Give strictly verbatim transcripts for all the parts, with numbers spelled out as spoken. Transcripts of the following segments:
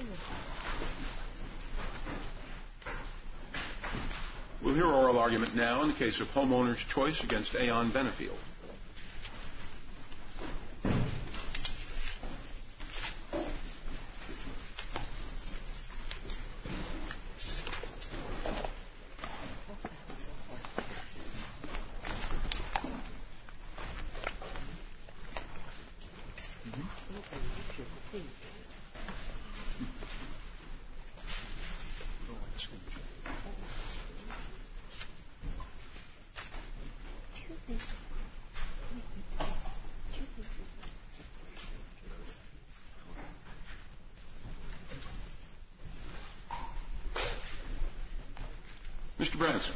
We'll hear oral argument now in the case of Homeowners Choice against Aon Benfield. Mister Branson.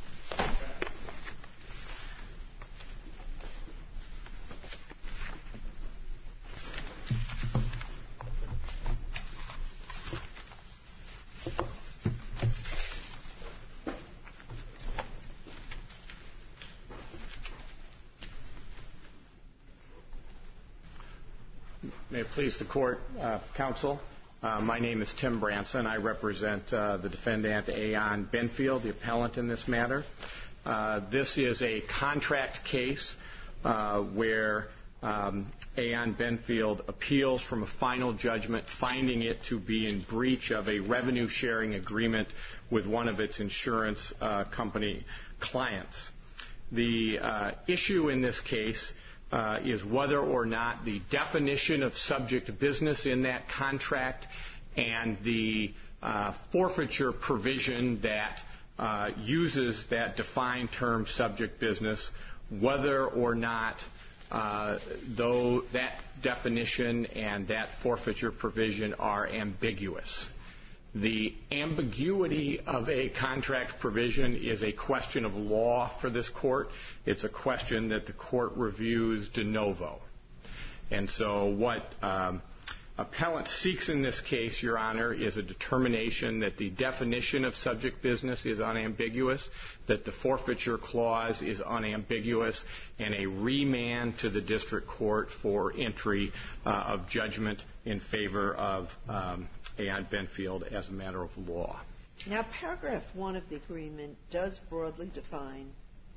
May it please the court, uh, counsel. Uh, my name is Tim Branson. I represent uh, the defendant Aon Benfield, the appellant in this matter. Uh, this is a contract case uh, where um, Aon Benfield appeals from a final judgment finding it to be in breach of a revenue sharing agreement with one of its insurance uh, company clients. The uh, issue in this case Uh, is whether or not the definition of subject business in that contract and the uh, forfeiture provision that uh, uses that defined term subject business, whether or not uh, though that definition and that forfeiture provision are ambiguous. The ambiguity of a contract provision is a question of law for this court. It's a question that the court reviews de novo. And so what um, appellant seeks in this case, Your Honor, is a determination that the definition of subject business is unambiguous, that the forfeiture clause is unambiguous, and a remand to the district court for entry uh, of judgment in favor of um, Aon Benfield as a matter of law. Now, paragraph one of the agreement does broadly define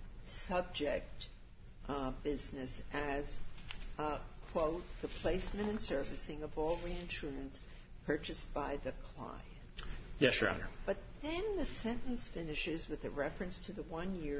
subject uh, business as, uh, quote, the placement and servicing of all reinsurance purchased by the client. Yes, Your Honor. But then the sentence finishes with a reference to the one-year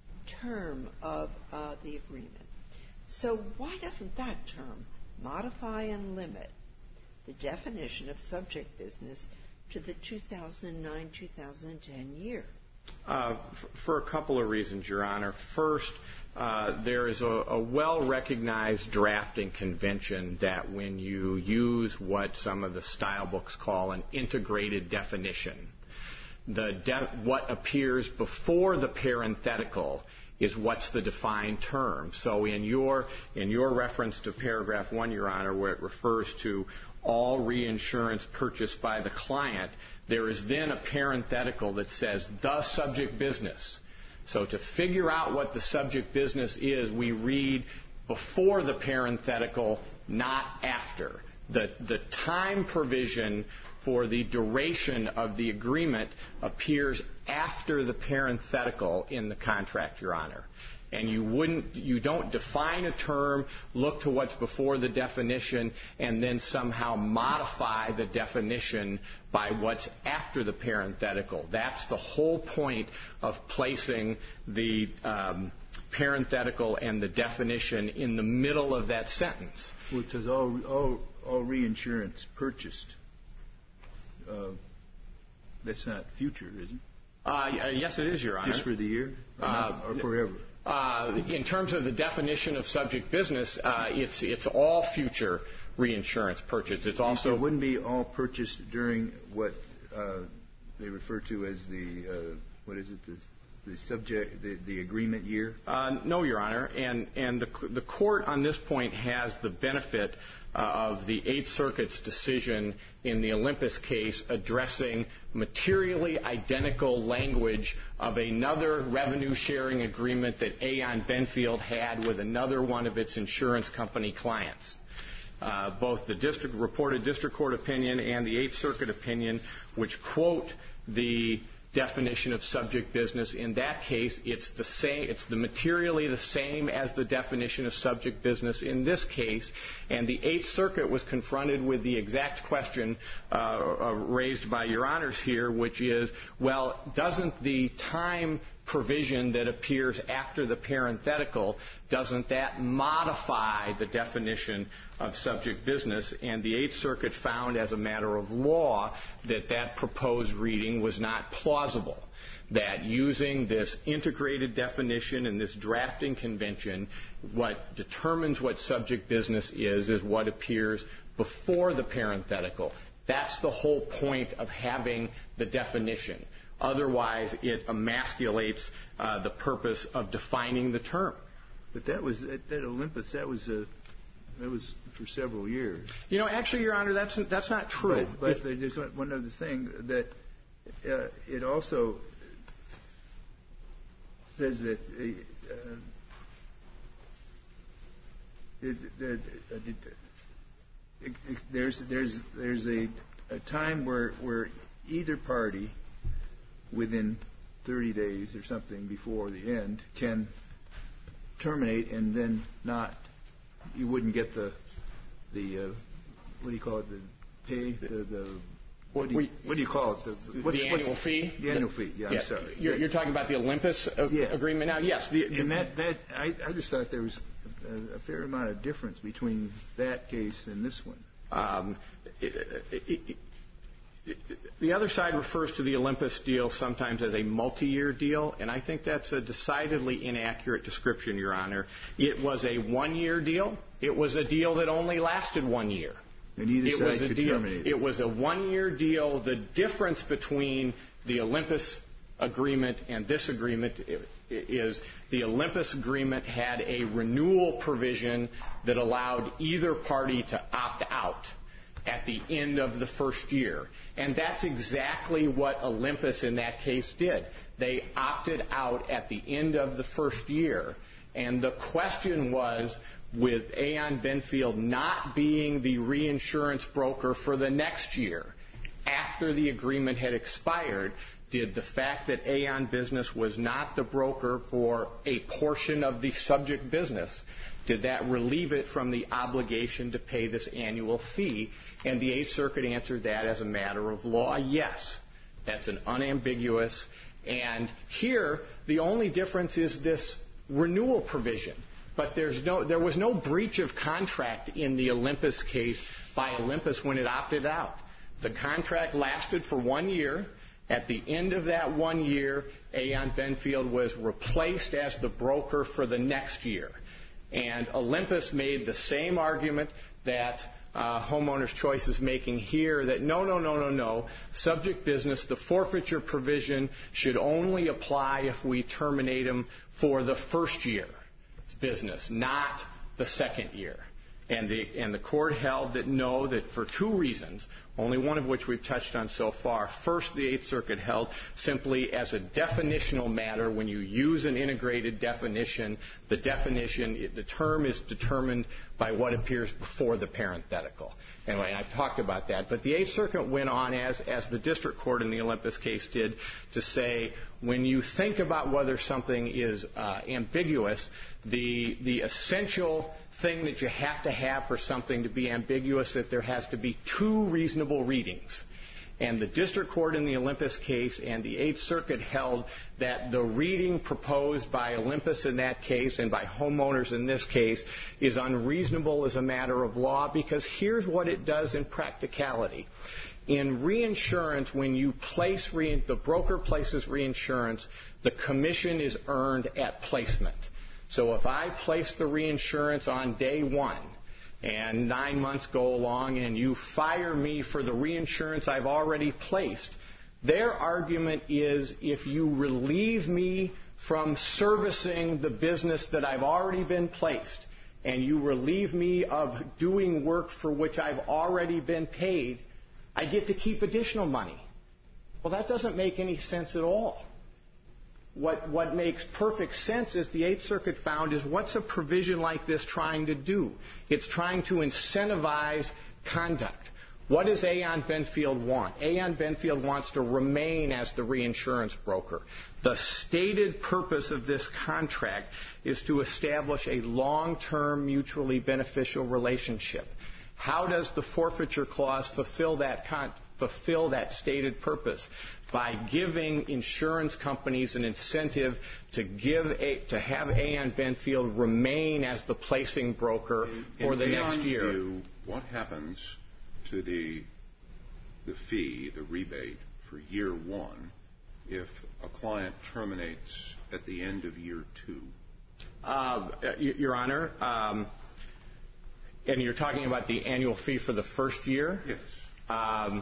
term of uh, the agreement. So why doesn't that term modify and limit the definition of subject business to the two thousand nine to two thousand ten year? Uh, f- for a couple of reasons, Your Honor. First, uh, there is a, a well-recognized drafting convention that when you use what some of the style books call an integrated definition, the de- what appears before the parenthetical is what's the defined term. So in your in your reference to paragraph one, Your Honor, where it refers to all reinsurance purchased by the client, there is then a parenthetical that says the subject business. So to figure out what the subject business is, we read before the parenthetical, not after. The, the time provision for the duration of the agreement appears after the parenthetical in the contract, Your Honor. And you wouldn't, you don't define a term, look to what's before the definition, and then somehow modify the definition by what's after the parenthetical. That's the whole point of placing the um, parenthetical and the definition in the middle of that sentence. Well, it says all, all, all reinsurance purchased. Uh, that's not future, is it? Uh, yes, it is, Your Honor. Just for the year? Or, uh, or forever? Uh, in terms of the definition of subject business, uh, it's it's all future reinsurance purchase. It's also it wouldn't be all purchased during what uh, they refer to as the uh, what is it the, the subject the, the agreement year? Uh, no, Your Honor, and and the the court on this point has the benefit uh, of the Eighth Circuit's decision in the Olympus case addressing materially identical language of another revenue sharing agreement that Aon Benfield had with another one of its insurance company clients. uh, both the district reported district court opinion and the Eighth Circuit opinion, which quote the definition of subject business. In that case, it's the same. It's the materially the same as the definition of subject business in this case. And the Eighth Circuit was confronted with the exact question uh, uh, raised by Your Honors here, which is, well, doesn't the time provision that appears after the parenthetical, doesn't that modify the definition of subject business? And the Eighth Circuit found as a matter of law that that proposed reading was not plausible, that using this integrated definition and this drafting convention, what determines what subject business is, is what appears before the parenthetical. That's the whole point of having the definition. Otherwise, it emasculates uh, the purpose of defining the term. But that was at, at Olympus. That was a that was for several years. You know, actually, Your Honor, that's that's not true. But, but there's one other thing that uh, it also says that uh, it, that uh, it, it, it, there's there's there's a, a time where where either party within thirty days or something before the end can terminate, and then not, you wouldn't get the, the uh, what do you call it, the pay, the, the what, do you, what do you call it? The, what's, the annual what's, fee? The annual fee, yeah, yes. I'm sorry. You're, you're talking about the Olympus uh, yeah. agreement now? Yes. The, and that, that I, I just thought there was a, a fair amount of difference between that case and this one. Um, it, it, it, The other side refers to the Olympus deal sometimes as a multi-year deal, and I think that's a decidedly inaccurate description, Your Honor. It was a one-year deal. It was a deal that only lasted one year. And either it side was a could deal. terminate it. It was a one-year deal. The difference between the Olympus agreement and this agreement is the Olympus agreement had a renewal provision that allowed either party to opt out at the end of the first year. And that's exactly what Olympus in that case did. They opted out at the end of the first year. And the question was, with Aon Benfield not being the reinsurance broker for the next year, after the agreement had expired, did the fact that Aon Business was not the broker for a portion of the subject business, did that relieve it from the obligation to pay this annual fee? And the Eighth Circuit answered that as a matter of law, yes. That's an unambiguous. And here, the only difference is this renewal provision. But there's no, there was no breach of contract in the Olympus case by Olympus when it opted out. The contract lasted for one year. At the end of that one year, Aon Benfield was replaced as the broker for the next year. And Olympus made the same argument that uh, Homeowners Choice is making here, that no, no, no, no, no, subject business, the forfeiture provision should only apply if we terminate them for the first year's business, not the second year. And the, and the court held that no, that for two reasons, only one of which we've touched on so far. First, the Eighth Circuit held simply as a definitional matter, when you use an integrated definition, the definition, the term is determined by what appears before the parenthetical. Anyway, I've talked about that. But the Eighth Circuit went on, as, as the district court in the Olympus case did, to say when you think about whether something is uh, ambiguous, the, the essential thing that you have to have for something to be ambiguous, that there has to be two reasonable readings. And the district court in the Olympus case and the Eighth Circuit held that the reading proposed by Olympus in that case and by Homeowners in this case is unreasonable as a matter of law, because here's what it does in practicality. In reinsurance, when you place re- the broker places reinsurance, the commission is earned at placement. So if I place the reinsurance on day one and nine months go along and you fire me for the reinsurance I've already placed, their argument is if you relieve me from servicing the business that I've already been placed and you relieve me of doing work for which I've already been paid, I get to keep additional money. Well, that doesn't make any sense at all. What, what makes perfect sense, as the Eighth Circuit found, is what's a provision like this trying to do? It's trying to incentivize conduct. What does Aon Benfield want? Aon Benfield wants to remain as the reinsurance broker. The stated purpose of this contract is to establish a long-term mutually beneficial relationship. How does the forfeiture clause fulfill that con- fulfill that stated purpose? By giving insurance companies an incentive to give a, to have Aon Benfield remain as the placing broker for in the Aon's next year. View, what happens to the the fee, the rebate for year one, if a client terminates at the end of year two? Uh, Your Honor, um, and you're talking about the annual fee for the first year? Yes. Um,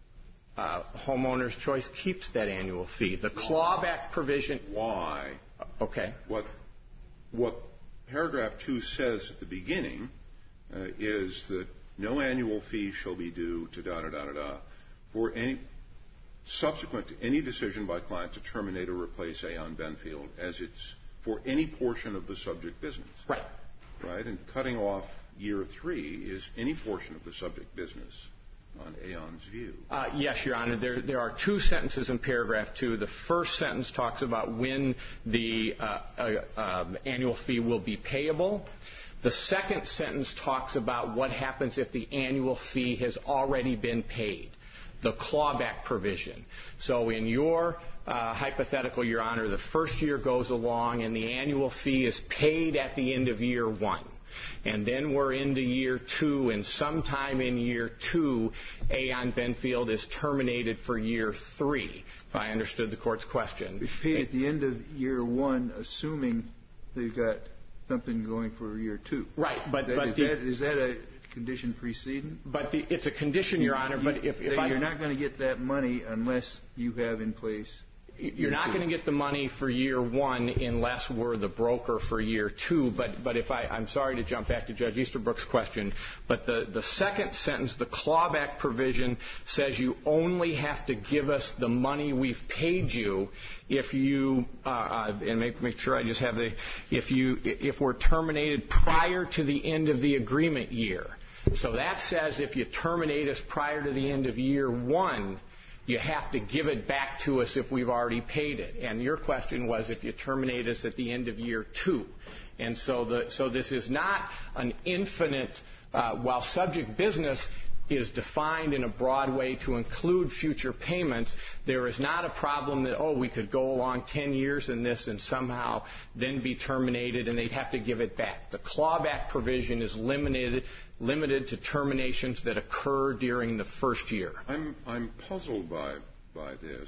uh, Homeowner's Choice keeps that annual fee. The clawback provision. Why? Okay. What what paragraph two says at the beginning uh, is that no annual fee shall be due to da da da da da for any subsequent to any decision by client to terminate or replace Aon Benfield as it's for any portion of the subject business. Right. Right. And cutting off year three is any portion of the subject business on Aon's view. Uh, yes, Your Honor. There, there are two sentences in paragraph two. The first sentence talks about when the uh, uh, um, annual fee will be payable. The second sentence talks about what happens if the annual fee has already been paid, the clawback provision. So in your uh, hypothetical, Your Honor, the first year goes along and the annual fee is paid at the end of year one. And then we're into year two, and sometime in year two, Aon Benfield is terminated for year three, if I understood the Court's question. It's paid at the end of year one, assuming they've got something going for year two. Right, but, that, but is, the, that, is that a condition preceding? But the, it's a condition, Your Honor. You, but if, if I, you're not going to get that money unless you have in place. You're not going to get the money for year one unless we're the broker for year two. But, but if I, I'm sorry to jump back to Judge Easterbrook's question, but the, the second sentence, the clawback provision, says you only have to give us the money we've paid you if you, uh, uh, and make, make sure I just have the, if you, if we're terminated prior to the end of the agreement year. So that says if you terminate us prior to the end of year one, you have to give it back to us if we've already paid it. And your question was if you terminate us at the end of year two. And so, the, so this is not an infinite, uh, while subject business is defined in a broad way to include future payments, there is not a problem that, oh, we could go along ten years in this and somehow then be terminated and they'd have to give it back. The clawback provision is limited limited to terminations that occur during the first year. I'm, I'm puzzled by, by this.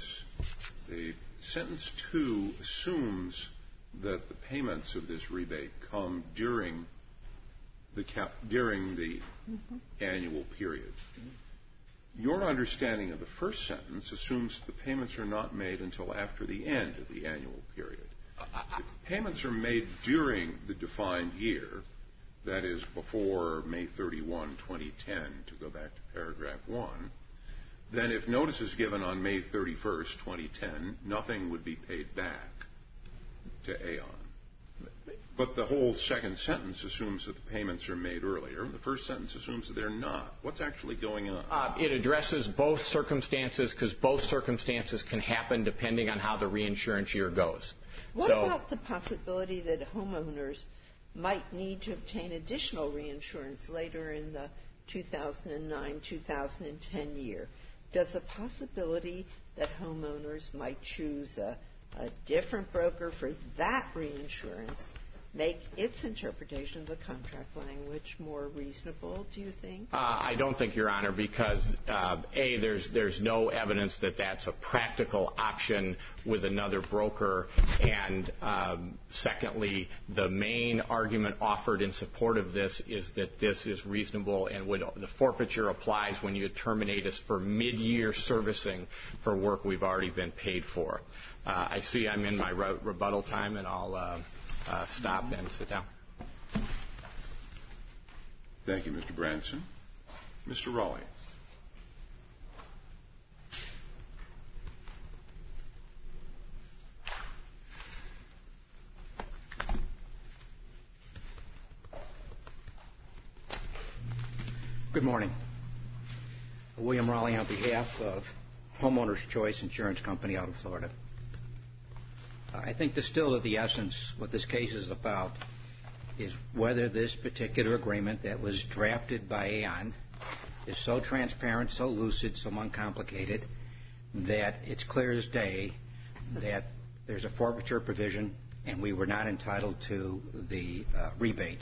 The sentence two assumes that the payments of this rebate come during the, cap, during the mm-hmm. annual period. Your understanding of the first sentence assumes the payments are not made until after the end of the annual period. If payments are made during the defined year, that is before May thirty-first, twenty ten, to go back to paragraph one, then if notice is given on May thirty-first, twenty ten, nothing would be paid back to Aon. But the whole second sentence assumes that the payments are made earlier. The first sentence assumes that they're not. What's actually going on? Uh, it addresses both circumstances because both circumstances can happen depending on how the reinsurance year goes. What so, about the possibility that homeowners might need to obtain additional reinsurance later in the two thousand nine two thousand ten year? Does the possibility that homeowners might choose a, a different broker for that reinsurance make its interpretation of the contract language more reasonable, do you think? Uh, I don't think, Your Honor, because, uh, A, there's, there's no evidence that that's a practical option with another broker, and um, secondly, the main argument offered in support of this is that this is reasonable and would, the forfeiture applies when you terminate us for mid-year servicing for work we've already been paid for. Uh, I see I'm in my re- rebuttal time, and I'll uh, Uh, stop and sit down. Thank you, Mister Branson. Mister Raleigh. Good morning. William Raleigh on behalf of Homeowners Choice Insurance Company out of Florida. I think distilled to the essence what this case is about is whether this particular agreement that was drafted by Aon is so transparent, so lucid, so uncomplicated that it's clear as day that there's a forfeiture provision and we were not entitled to the uh, rebate.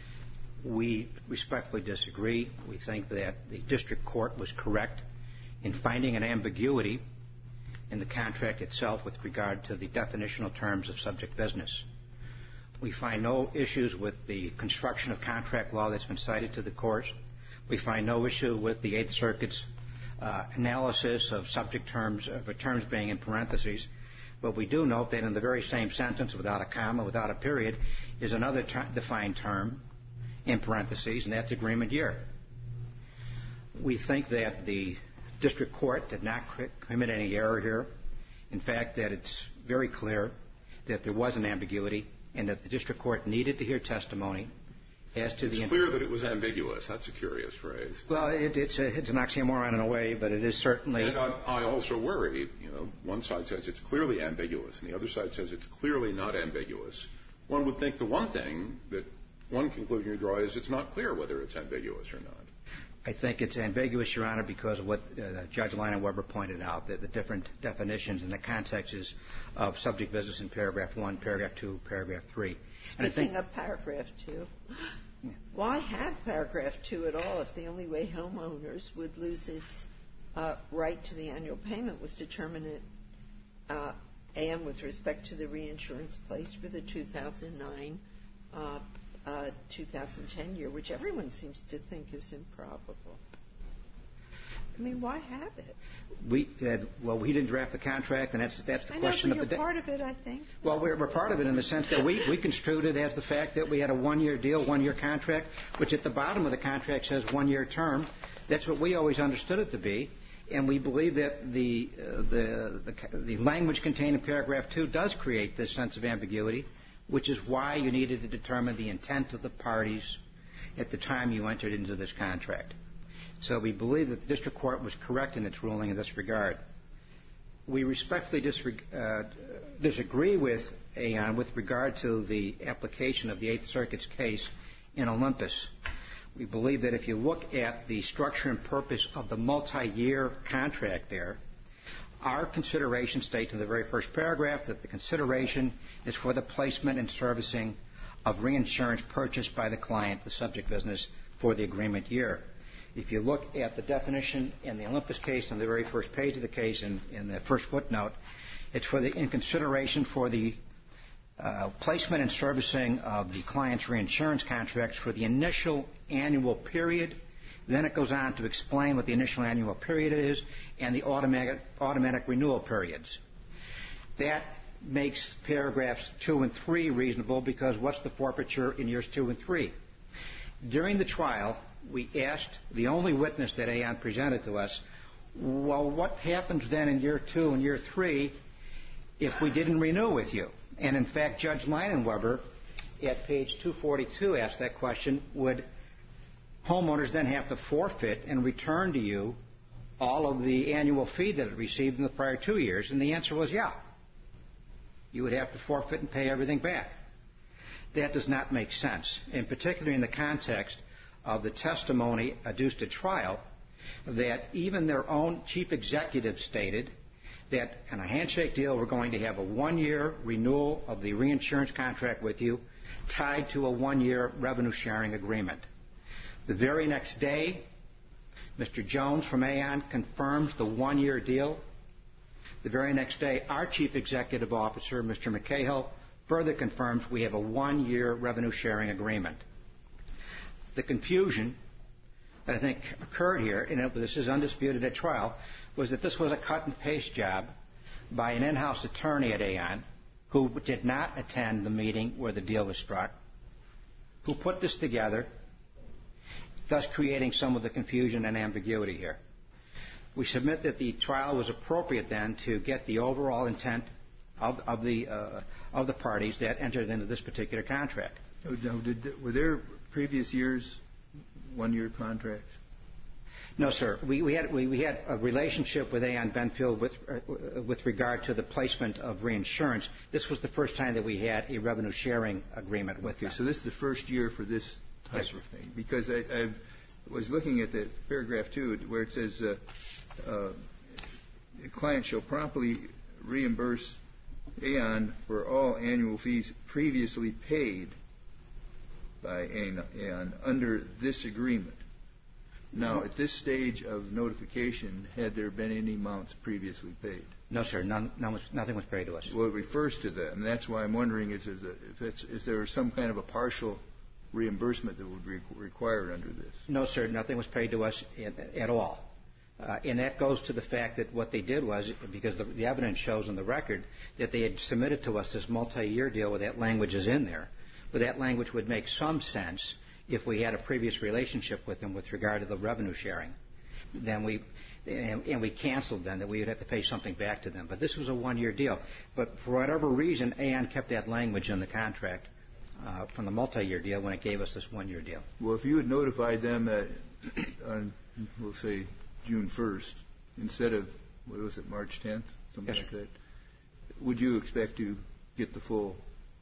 We respectfully disagree. We think that the district court was correct in finding an ambiguity in the contract itself with regard to the definitional terms of subject business. We find no issues with the construction of contract law that's been cited to the court. We find no issue with the Eighth Circuit's uh, analysis of subject terms, of terms being in parentheses. But we do note that in the very same sentence, without a comma, without a period, is another ter- defined term in parentheses, and that's agreement year. We think that the district court did not commit any error here. In fact, that it's very clear that there was an ambiguity and that the district court needed to hear testimony as to it's the... It's clear that it was ambiguous. That's a curious phrase. Well, it, it's, a, it's an oxymoron in a way, but it is certainly... And I, I also worry, you know, one side says it's clearly ambiguous and the other side says it's clearly not ambiguous. One would think the one thing that one conclusion you draw is it's not clear whether it's ambiguous or not. I think it's ambiguous, Your Honor, because of what uh, Judge Lyon-Weber pointed out, that the different definitions and the contexts of subject business in paragraph one, paragraph two, paragraph three. Speaking and I think, of paragraph two, yeah. Why have paragraph two at all if the only way homeowners would lose its uh, right to the annual payment was to terminate uh, A M with respect to the reinsurance placed for the two thousand nine uh, Uh, two thousand ten year, which everyone seems to think is improbable. I mean, why have it? We had, well, we didn't draft the contract, and that's that's the I question know, but of the you're part of it, I think. Well, we're, we're part of it in the sense that we, we construed it as the fact that we had a one-year deal, one-year contract, which at the bottom of the contract says one-year term. That's what we always understood it to be, and we believe that the uh, the, the the language contained in paragraph two does create this sense of ambiguity, which is why you needed to determine the intent of the parties at the time you entered into this contract. So we believe that the district court was correct in its ruling in this regard. We respectfully disreg- uh, disagree with Aon with regard to the application of the Eighth Circuit's case in Olympus. We believe that if you look at the structure and purpose of the multi-year contract there, our consideration states in the very first paragraph that the consideration is for the placement and servicing of reinsurance purchased by the client, the subject business, for the agreement year. If you look at the definition in the Olympus case on the very first page of the case in, in the first footnote, it's for the in consideration for the uh, placement and servicing of the client's reinsurance contracts for the initial annual period. Then it goes on to explain what the initial annual period is and the automatic, automatic renewal periods. That makes paragraphs two and three reasonable because what's the forfeiture in years two and three? During the trial, we asked the only witness that Aon presented to us, well, what happens then in year two and year three if we didn't renew with you? And in fact, Judge Lyon-Weber at page two forty-two asked that question, would homeowners then have to forfeit and return to you all of the annual fee that it received in the prior two years? And the answer was yeah. You would have to forfeit and pay everything back. That does not make sense, and particularly in the context of the testimony adduced at trial, that even their own chief executive stated that in a handshake deal we're going to have a one-year renewal of the reinsurance contract with you tied to a one-year revenue sharing agreement. The very next day, Mister Jones from Aon confirms the one-year deal. The very next day, our chief executive officer, Mister McCahill, further confirms we have a one-year revenue sharing agreement. The confusion that I think occurred here, and this is undisputed at trial, was that this was a cut-and-paste job by an in-house attorney at Aon who did not attend the meeting where the deal was struck, who put this together, thus creating some of the confusion and ambiguity here. We submit that the trial was appropriate then to get the overall intent of, of, the, uh, of the parties that entered into this particular contract. Oh, no, did, were there previous years one-year contracts? No, sir. We, we had we, we had a relationship with Aon Benfield with uh, with regard to the placement of reinsurance. This was the first time that we had a revenue sharing agreement with okay, them. So this is the first year for this type Yes, of thing, because I, I was looking at the paragraph two where it says uh, uh, a client shall promptly reimburse Aon for all annual fees previously paid by Aon under this agreement. Now, at this stage of notification, had there been any amounts previously paid? No, sir. None, none was, nothing was paid to us. Well, it refers to that, and that's why I'm wondering if, there's a, if, it's, if there was some kind of a partial reimbursement that would be required under this. No, sir. Nothing was paid to us in, at all. Uh, and that goes to the fact that what they did was, because the, the evidence shows in the record, that they had submitted to us this multi-year deal where that language is in there. But that language would make some sense if we had a previous relationship with them with regard to the revenue sharing. Then we, and, and we canceled them, that we would have to pay something back to them. But this was a one-year deal. But for whatever reason, Aon kept that language in the contract uh, from the multi-year deal when it gave us this one-year deal. Well, if you had notified them uh, on, we'll say, June first, instead of, what was it, March tenth, something Yes, like that, would you expect to get the full,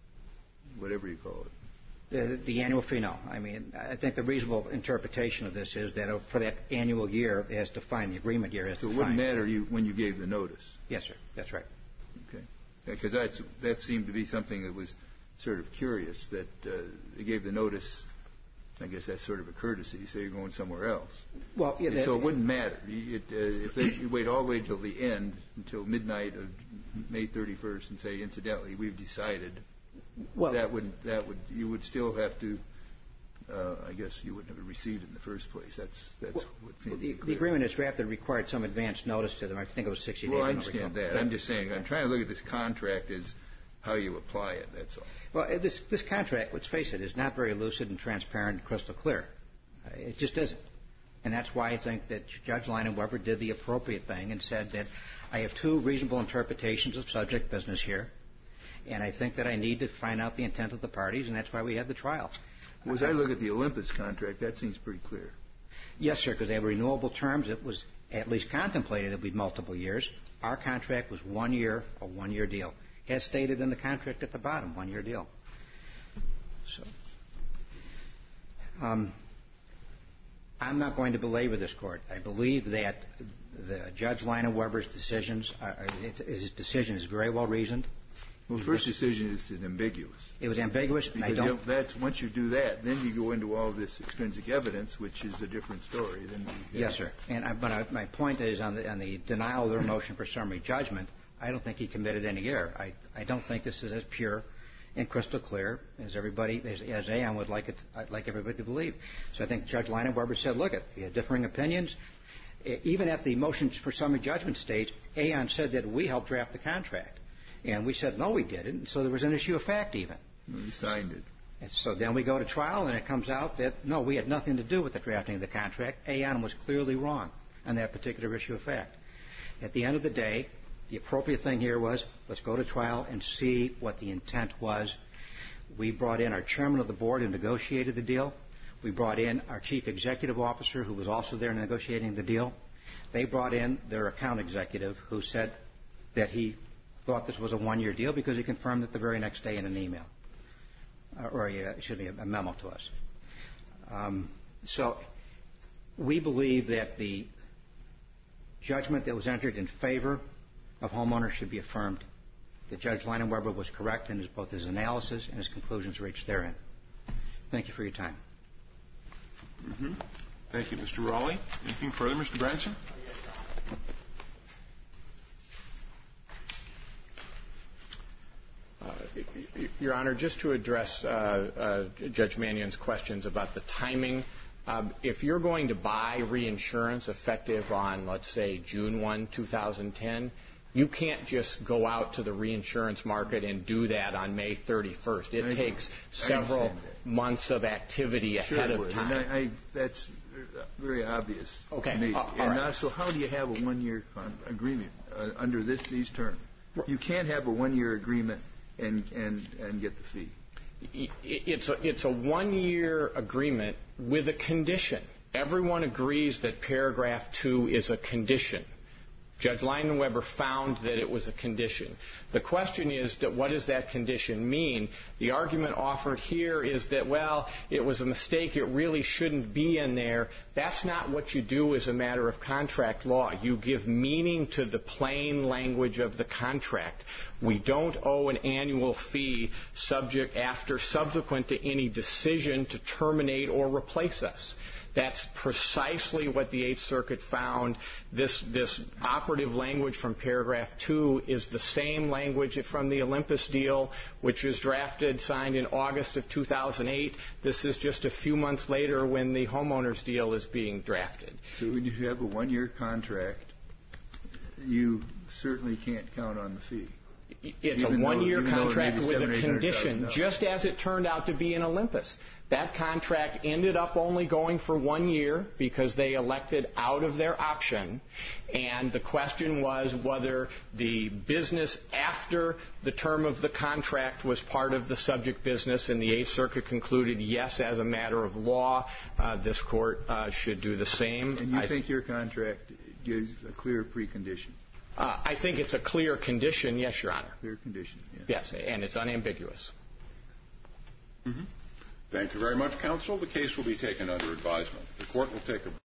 whatever you call it? The, the annual fee, no. I mean, I think the reasonable interpretation of this is that for that annual year, as defined, the agreement year as So defined. it wouldn't matter you, when you gave the notice? Yes, sir. That's right. Okay. Because that's, that seemed to be something that was sort of curious, that uh, they gave the notice. I guess that's sort of a courtesy. You say you're going somewhere else. Well, yeah, that, so it wouldn't matter. It, uh, if they, you wait all the way until the end, until midnight of May thirty-first, and say, incidentally, we've decided, well, that would that would you would still have to. Uh, I guess you wouldn't have received it in the first place. That's that's well, what seemed the, to be the agreement is drafted required some advance notice to them. I think it was sixty well, days. I understand that. I'm just saying. I'm trying to look at this contract as how you apply it. That's all. Well, this this contract, let's face it, is not very lucid and transparent and crystal clear. Uh, it just isn't. And that's why I think that Judge Lina Weber did the appropriate thing and said that I have two reasonable interpretations of subject business here, and I think that I need to find out the intent of the parties, and that's why we had the trial. Well, as I look at the Olympus contract, that seems pretty clear. Yes, sir, because they have renewable terms. It was at least contemplated it would be multiple years. Our contract was one year, a one-year deal. As stated in the contract at the bottom, one-year deal. So, um, I'm not going to belabor this court. I believe that the Judge Lina Weber's decisions, are, his decision is very well reasoned. Well, the first decision is ambiguous. It was ambiguous, and because I don't. You have, that's, once you do that, then you go into all this extrinsic evidence, which is a different story. Than we yes, sir. And I, but I, my point is on the, on the denial of their motion for summary judgment. I don't think he committed any error. I, I don't think this is as pure and crystal clear as everybody, as, as Aon would like it, I'd like everybody to believe. So I think Judge Lina Weber said, look, it, we had differing opinions. Even at the motion for summary judgment stage, Aon said that we helped draft the contract. And we said, no, we didn't. So there was an issue of fact even. We signed it. And so then we go to trial, and it comes out that, no, we had nothing to do with the drafting of the contract. Aon was clearly wrong on that particular issue of fact. At the end of the day, the appropriate thing here was, let's go to trial and see what the intent was. We brought in our chairman of the board who negotiated the deal. We brought in our chief executive officer who was also there negotiating the deal. They brought in their account executive who said that he thought this was a one-year deal because he confirmed it the very next day in an email, uh, or a, excuse me, a memo to us. Um, so we believe that the judgment that was entered in favor of homeowners should be affirmed. That Judge Lina Weber was correct in his, both his analysis and his conclusions reached therein. Thank you for your time. Mm-hmm. Thank you, Mister Raleigh. Anything further, Mister Branson? Uh, Your Honor, just to address uh, uh, Judge Mannion's questions about the timing, um, if you're going to buy reinsurance effective on, let's say, June first, two thousand ten, you can't just go out to the reinsurance market and do that on May thirty-first. It I takes agree. several months of activity sure ahead it of would. time. And I, I, that's very obvious Okay. to me. Uh, all and right. now, so how do you have a one-year con- agreement uh, under this these terms? You can't have a one-year agreement and, and, and get the fee. It's a, it's a one-year agreement with a condition. Everyone agrees that paragraph two is a condition. Judge Leinenweber found that it was a condition. The question is, that what does that condition mean? The argument offered here is that, well, it was a mistake. It really shouldn't be in there. That's not what you do as a matter of contract law. You give meaning to the plain language of the contract. We don't owe an annual fee subject after subsequent to any decision to terminate or replace us. That's precisely what the Eighth Circuit found. This, this operative language from paragraph two is the same language from the Olympus deal, which was drafted, signed in August of two thousand eight. This is just a few months later when the homeowners deal is being drafted. So when you have a one-year contract, you certainly can't count on the fee. It's even a one-year though, contract with a seven, condition, just as it turned out to be in Olympus. That contract ended up only going for one year because they elected out of their option. And the question was whether the business after the term of the contract was part of the subject business. And the Eighth Circuit concluded, yes, as a matter of law, uh, this court uh, should do the same. And you I think your contract gives a clear precondition? Uh, I think it's a clear condition, yes, Your Honor. Clear condition, yes. Yes, and it's unambiguous. Mm-hmm. Thank you very much, counsel. The case will be taken under advisement. The court will take a